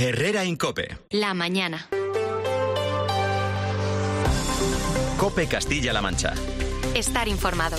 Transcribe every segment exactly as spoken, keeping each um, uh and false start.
Herrera Incope. La mañana. Cope Castilla-La Mancha. Estar informado.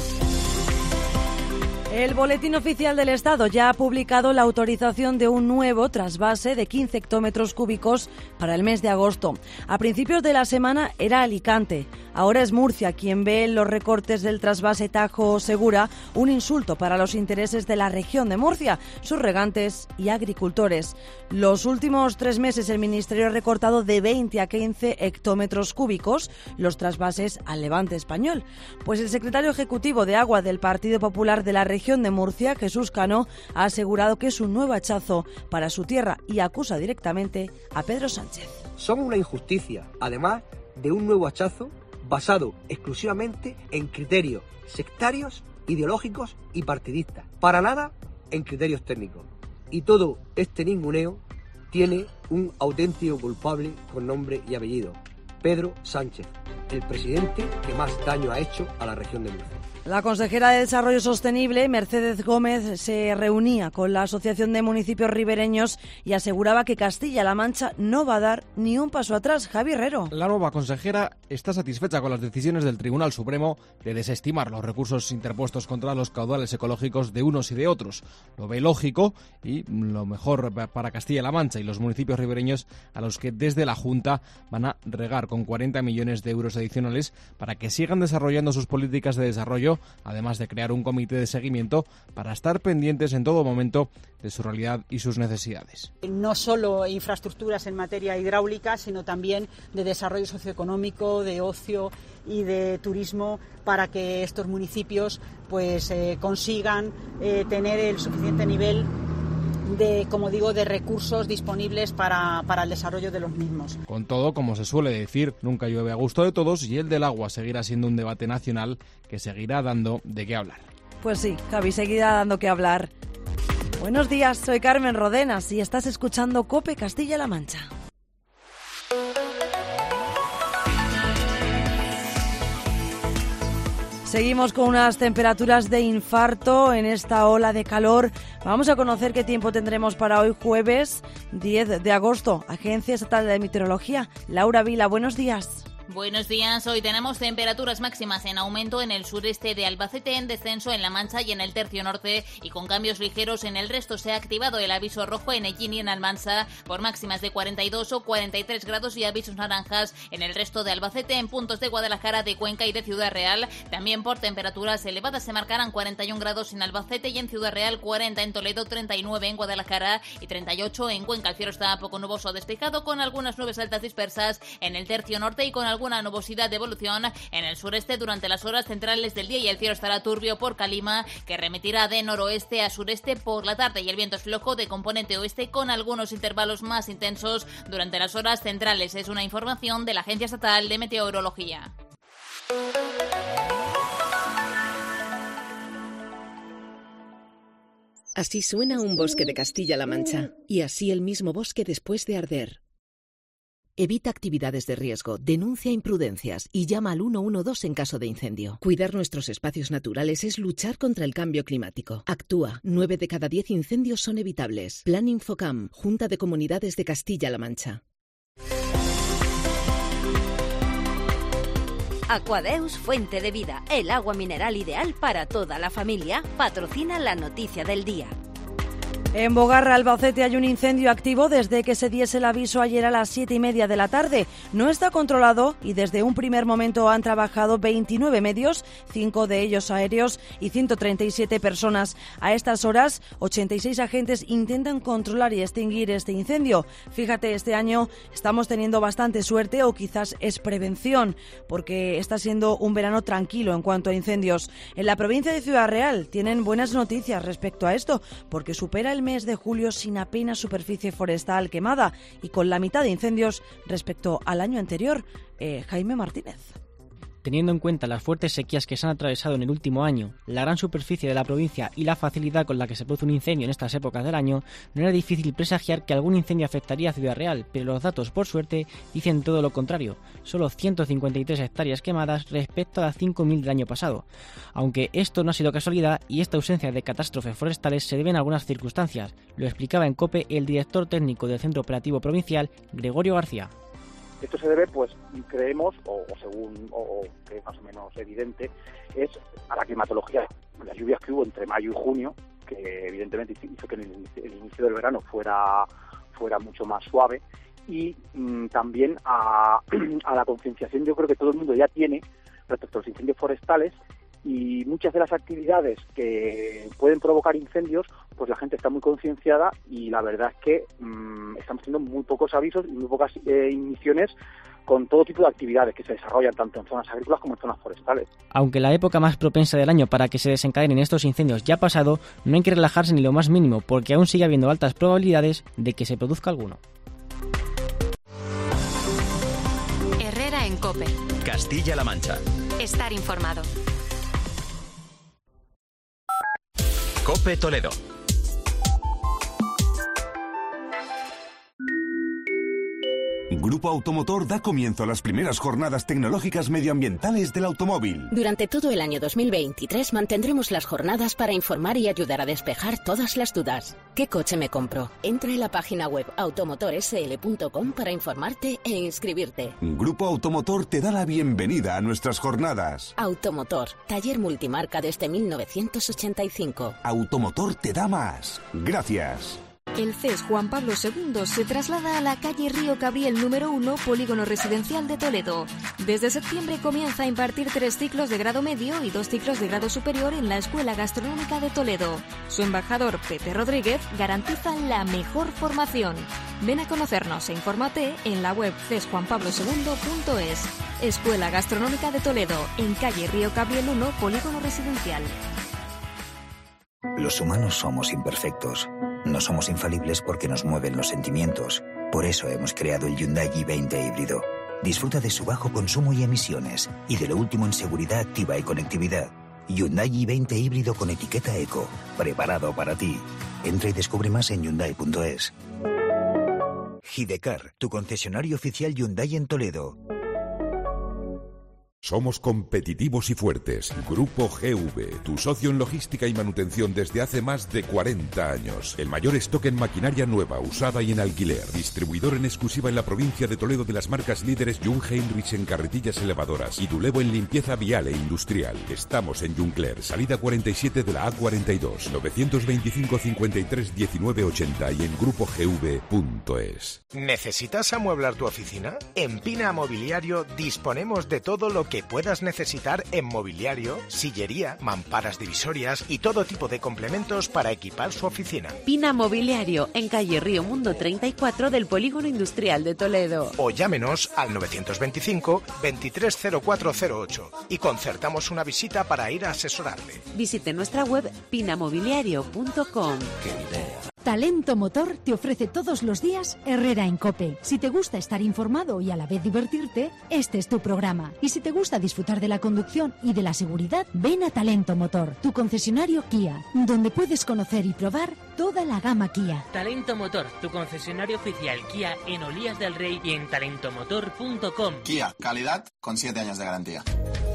El Boletín Oficial del Estado ya ha publicado la autorización de un nuevo trasvase de quince hectómetros cúbicos para el mes de agosto. A principios de la semana era Alicante. Ahora es Murcia quien ve en los recortes del trasvase Tajo-Segura un insulto para los intereses de la región de Murcia, sus regantes y agricultores. Los últimos tres meses el Ministerio ha recortado de veinte a quince hectómetros cúbicos los trasvases al Levante español. Pues el secretario ejecutivo de Agua del Partido Popular de la región de Murcia, Jesús Cano, ha asegurado que es un nuevo hachazo para su tierra y acusa directamente a Pedro Sánchez. Son una injusticia, además de un nuevo hachazo basado exclusivamente en criterios sectarios, ideológicos y partidistas. Para nada en criterios técnicos. Y todo este ninguneo tiene un auténtico culpable con nombre y apellido: Pedro Sánchez, el presidente que más daño ha hecho a la región de Murcia. La consejera de Desarrollo Sostenible, Mercedes Gómez, se reunía con la Asociación de Municipios Ribereños y aseguraba que Castilla-La Mancha no va a dar ni un paso atrás. Javi Herrero. La nueva consejera está satisfecha con las decisiones del Tribunal Supremo de desestimar los recursos interpuestos contra los caudales ecológicos de unos y de otros. Lo ve lógico y lo mejor para Castilla-La Mancha y los municipios ribereños, a los que desde la Junta van a regar con cuarenta millones de euros adicionales para que sigan desarrollando sus políticas de desarrollo, además de crear un comité de seguimiento para estar pendientes en todo momento de su realidad y sus necesidades. No solo infraestructuras en materia hidráulica, sino también de desarrollo socioeconómico, de ocio y de turismo, para que estos municipios pues eh, consigan eh, tener el suficiente nivel de, como digo, de recursos disponibles para, para el desarrollo de los mismos. Con todo, como se suele decir, nunca llueve a gusto de todos y el del agua seguirá siendo un debate nacional que seguirá dando de qué hablar. Pues sí, Javi, seguirá dando que hablar. Buenos días, soy Carmen Rodenas y estás escuchando COPE Castilla-La Mancha. Seguimos con unas temperaturas de infarto en esta ola de calor. Vamos a conocer qué tiempo tendremos para hoy, jueves diez de agosto. Agencia Estatal de Meteorología. Laura Vila, buenos días. Buenos días. Hoy tenemos temperaturas máximas en aumento en el sureste de Albacete, en descenso en La Mancha y en el tercio norte, y con cambios ligeros en el resto. Se ha activado el aviso rojo en Ellín y en Almansa por máximas de cuarenta y dos o cuarenta y tres grados y avisos naranjas en el resto de Albacete, en puntos de Guadalajara, de Cuenca y de Ciudad Real. También por temperaturas elevadas se marcarán cuarenta y un grados en Albacete y en Ciudad Real, cuarenta en Toledo, treinta y nueve en Guadalajara y treinta y ocho en Cuenca. El cielo está poco nuboso o despejado, con algunas nubes altas dispersas en el tercio norte y con alguna nubosidad de evolución en el sureste durante las horas centrales del día, y el cielo estará turbio por Calima, que remitirá de noroeste a sureste por la tarde, y el viento es flojo de componente oeste con algunos intervalos más intensos durante las horas centrales. Es una información de la Agencia Estatal de Meteorología. Así suena un bosque de Castilla-La Mancha, y así el mismo bosque después de arder. Evita actividades de riesgo, denuncia imprudencias y llama al uno uno dos en caso de incendio. Cuidar nuestros espacios naturales es luchar contra el cambio climático. Actúa. nueve de cada diez incendios son evitables. Plan Infocam, Junta de Comunidades de Castilla-La Mancha. Aquadeus, fuente de vida, el agua mineral ideal para toda la familia, patrocina la noticia del día. En Bogarra, Albacete, hay un incendio activo desde que se diese el aviso ayer a las siete y media de la tarde. No está controlado y desde un primer momento han trabajado veintinueve medios, cinco de ellos aéreos y ciento treinta y siete personas. A estas horas, ochenta y seis agentes intentan controlar y extinguir este incendio. Fíjate, este año estamos teniendo bastante suerte, o quizás es prevención, porque está siendo un verano tranquilo en cuanto a incendios. En la provincia de Ciudad Real tienen buenas noticias respecto a esto, porque supera el mes de julio sin apenas superficie forestal quemada y con la mitad de incendios respecto al año anterior. Eh, Jaime Martínez. Teniendo en cuenta las fuertes sequías que se han atravesado en el último año, la gran superficie de la provincia y la facilidad con la que se produce un incendio en estas épocas del año, no era difícil presagiar que algún incendio afectaría a Ciudad Real, pero los datos, por suerte, dicen todo lo contrario. Solo ciento cincuenta y tres hectáreas quemadas respecto a las cinco mil del año pasado. Aunque esto no ha sido casualidad y esta ausencia de catástrofes forestales se deben a algunas circunstancias, lo explicaba en COPE el director técnico del Centro Operativo Provincial, Gregorio García. Esto se debe, pues, creemos, o, o según, o, o que es más o menos evidente, es a la climatología, las lluvias que hubo entre mayo y junio, que evidentemente hizo que el, el inicio del verano fuera, fuera mucho más suave, y mmm, también a, a la concienciación, yo creo que todo el mundo ya tiene respecto a los incendios forestales, y muchas de las actividades que pueden provocar incendios, pues la gente está muy concienciada y la verdad es que mmm, estamos teniendo muy pocos avisos y muy pocas eh, emisiones con todo tipo de actividades que se desarrollan tanto en zonas agrícolas como en zonas forestales. Aunque la época más propensa del año para que se desencadenen estos incendios ya ha pasado, no hay que relajarse ni lo más mínimo, porque aún sigue habiendo altas probabilidades de que se produzca alguno. Herrera en COPE. Castilla-La Mancha. Estar informado. COPE Toledo. Grupo Automotor da comienzo a las primeras jornadas tecnológicas medioambientales del automóvil. Durante todo el año dos mil veintitrés mantendremos las jornadas para informar y ayudar a despejar todas las dudas. ¿Qué coche me compro? Entra en la página web automotor s l punto com para informarte e inscribirte. Grupo Automotor te da la bienvenida a nuestras jornadas. Automotor, taller multimarca desde mil novecientos ochenta y cinco. Automotor te da más. Gracias. El C E S Juan Pablo segundo se traslada a la calle Río Cabriel número uno, Polígono Residencial de Toledo. Desde septiembre comienza a impartir tres ciclos de grado medio y dos ciclos de grado superior en la Escuela Gastronómica de Toledo. Su embajador, Pepe Rodríguez, garantiza la mejor formación. Ven a conocernos e infórmate en la web c e s juan pablo segundo punto es. Escuela Gastronómica de Toledo, en calle Río Cabriel uno, Polígono Residencial. Los humanos somos imperfectos. No somos infalibles porque nos mueven los sentimientos. Por eso hemos creado el Hyundai i veinte híbrido. Disfruta de su bajo consumo y emisiones y de lo último en seguridad activa y conectividad. Hyundai i veinte híbrido con etiqueta Eco. Preparado para ti. Entra y descubre más en hyundai punto es. Hidecar, tu concesionario oficial Hyundai en Toledo. Somos competitivos y fuertes. Grupo G V, tu socio en logística y manutención desde hace más de cuarenta años. El mayor stock en maquinaria nueva, usada y en alquiler. Distribuidor en exclusiva en la provincia de Toledo de las marcas líderes Jung Heinrich en carretillas elevadoras y Dulevo en limpieza vial e industrial. Estamos en Juncler, salida cuarenta y siete de la A cuarenta y dos, novecientos veinticinco cincuenta y tres diecinueve ochenta y en grupo g v punto es. ¿Necesitas amueblar tu oficina? En Pina Mobiliario disponemos de todo lo que que puedas necesitar en mobiliario, sillería, mamparas divisorias y todo tipo de complementos para equipar su oficina. Pina Mobiliario, en calle Río Mundo treinta y cuatro del Polígono Industrial de Toledo. O llámenos al novecientos veinticinco veintitrés cero cuatro cero ocho y concertamos una visita para ir a asesorarle. Visite nuestra web pina mobiliario punto com. ¡Qué idea! Talento Motor te ofrece todos los días Herrera en COPE. Si te gusta estar informado y a la vez divertirte, este es tu programa. Y si te gusta disfrutar de la conducción y de la seguridad, ven a Talento Motor, tu concesionario Kia, donde puedes conocer y probar toda la gama Kia. Talento Motor, tu concesionario oficial Kia en Olías del Rey y en talento motor punto com. Kia, calidad con siete años de garantía.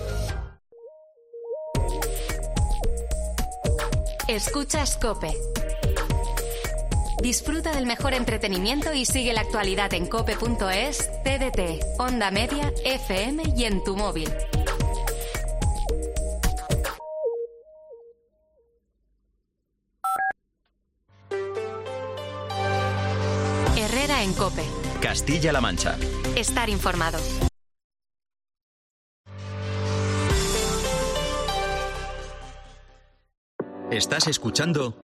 Escuchas COPE. Disfruta del mejor entretenimiento y sigue la actualidad en cope punto es, T D T, Onda Media, F M y en tu móvil. Herrera en COPE. Castilla-La Mancha. Estar informado. Estás escuchando